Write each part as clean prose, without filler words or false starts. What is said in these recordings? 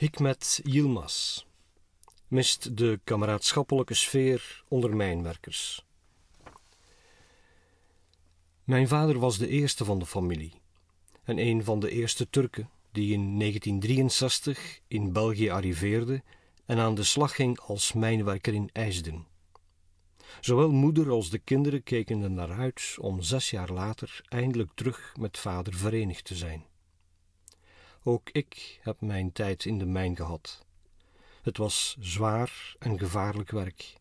Hikmet Yilmaz mist de kameraadschappelijke sfeer onder mijnwerkers. Mijn vader was de eerste van de familie en een van de eerste Turken die in 1963 in België arriveerde en aan de slag ging als mijnwerker in IJsden. Zowel moeder als de kinderen keken er naar uit om 6 jaar later eindelijk terug met vader verenigd te zijn. Ook ik heb mijn tijd in de mijn gehad. Het was zwaar en gevaarlijk werk.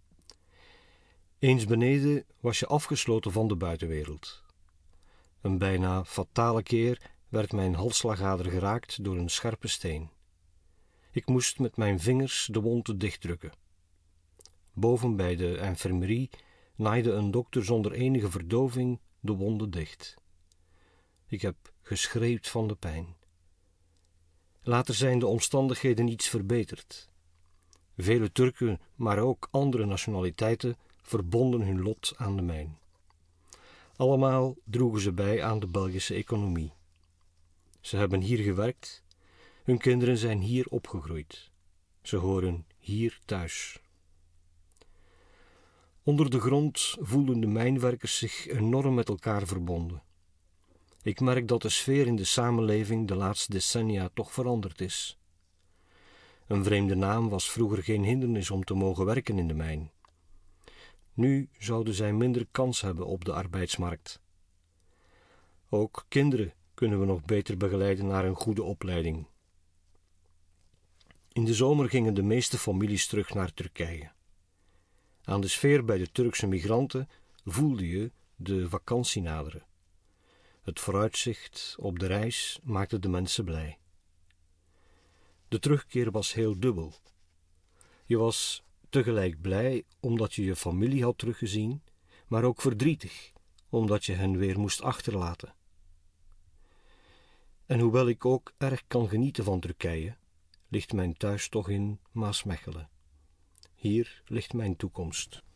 Eens beneden was je afgesloten van de buitenwereld. Een bijna fatale keer werd mijn halsslagader geraakt door een scherpe steen. Ik moest met mijn vingers de wond dichtdrukken. Boven bij de infirmerie naaide een dokter zonder enige verdoving de wonde dicht. Ik heb geschreeuwd van de pijn. Later zijn de omstandigheden iets verbeterd. Vele Turken, maar ook andere nationaliteiten, verbonden hun lot aan de mijn. Allemaal droegen ze bij aan de Belgische economie. Ze hebben hier gewerkt, hun kinderen zijn hier opgegroeid. Ze horen hier thuis. Onder de grond voelen de mijnwerkers zich enorm met elkaar verbonden. Ik merk dat de sfeer in de samenleving de laatste decennia toch veranderd is. Een vreemde naam was vroeger geen hindernis om te mogen werken in de mijn. Nu zouden zij minder kans hebben op de arbeidsmarkt. Ook kinderen kunnen we nog beter begeleiden naar een goede opleiding. In de zomer gingen de meeste families terug naar Turkije. Aan de sfeer bij de Turkse migranten voelde je de vakantie naderen. Het vooruitzicht op de reis maakte de mensen blij. De terugkeer was heel dubbel. Je was tegelijk blij omdat je je familie had teruggezien, maar ook verdrietig omdat je hen weer moest achterlaten. En hoewel ik ook erg kan genieten van Turkije, ligt mijn thuis toch in Maasmechelen. Hier ligt mijn toekomst.